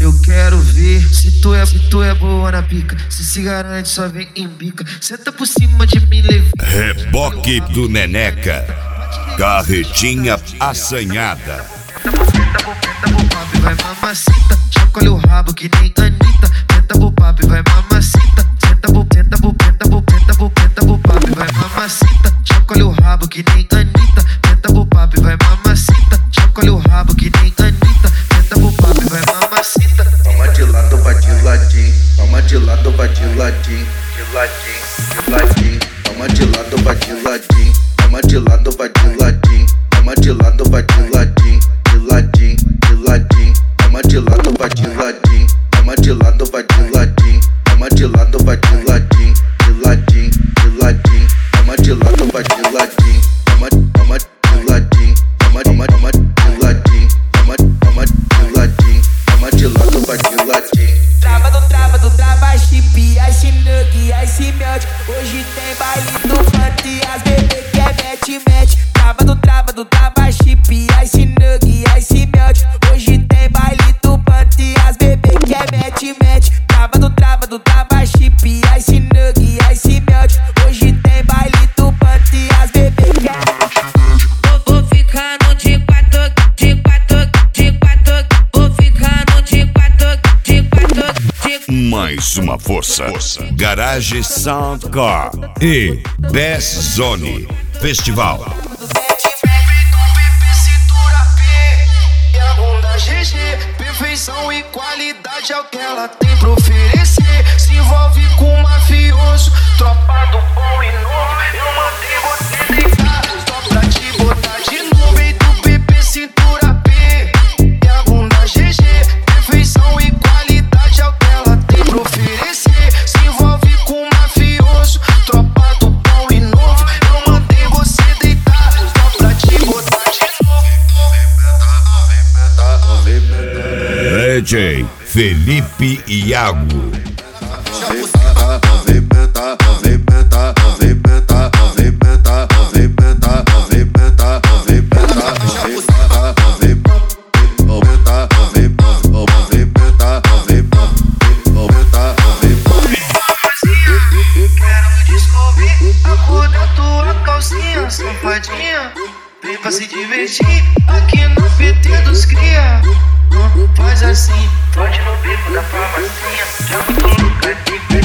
Eu quero ver se tu é boa na pica. Se garante, só vem em bica. Senta por cima de mim, levita. Reboque do Neneca, carretinha assanhada. Tenta pro papo, vai mamacita. Chacoalha o rabo que nem Anitta. Tenta pro papo, vai mamacita. Tenta pro papo, vai mamacita. Chacoalha o rabo que nem Anitta. Tenta pro papo, vai mamacita. Chacoalha o rabo que nem Anitta. Tenta pro papo, vai mamacita. Toma de lado, vai de ladinho. Toma de lado, vai de ladinho. De ladinho, de ladinho. Toma de lado, vai de ladinho. Toma de lado, vai de ladinho. Toma de lado, vai de ladinho. De ladinho, de ladinho. Toma de lado, vai de ladinho. Toma de lado, vai de ladinho. Toma de lado, vai de ladinho. De ladinho, de ladinho. Toma de lado, vai de ladinho. Toma de ladinho. Toma de ladinho. Toma de ladinho. Toma de lado, vai de ladinho. Trava chip, ice nug, ice melt. Hoje tem baile do funk e as bebê quer mete. Trava chip, ice nug, ice melt. Hoje tem baile do funk e as bebê quer mete. Trava chip, ice nug, ice melt. Hoje tem baile do funk e as bebê quer. Vou ficando de quatro. Vou ficando de quatro. Mais uma força. Garage Soundcar e Best Zone Festival. Perfeição e qualidade é o que ela tem pra oferecer. Se envolve com um mafioso, tropa do bom e novo. Eu mandei você deitar, só pra te botar de novo. Ei do PP, cintura P, e a bunda GG. Perfeição e qualidade é o que ela tem pra oferecer. Se envolve com um mafioso, tropa do bom e novo. Eu mandei você deitar, só pra te botar de novo. DJ Felipe Iago. Safadinha, vem pra se divertir aqui no PT dos cria. Faz assim, pode no bico da farmacinha. Já botou no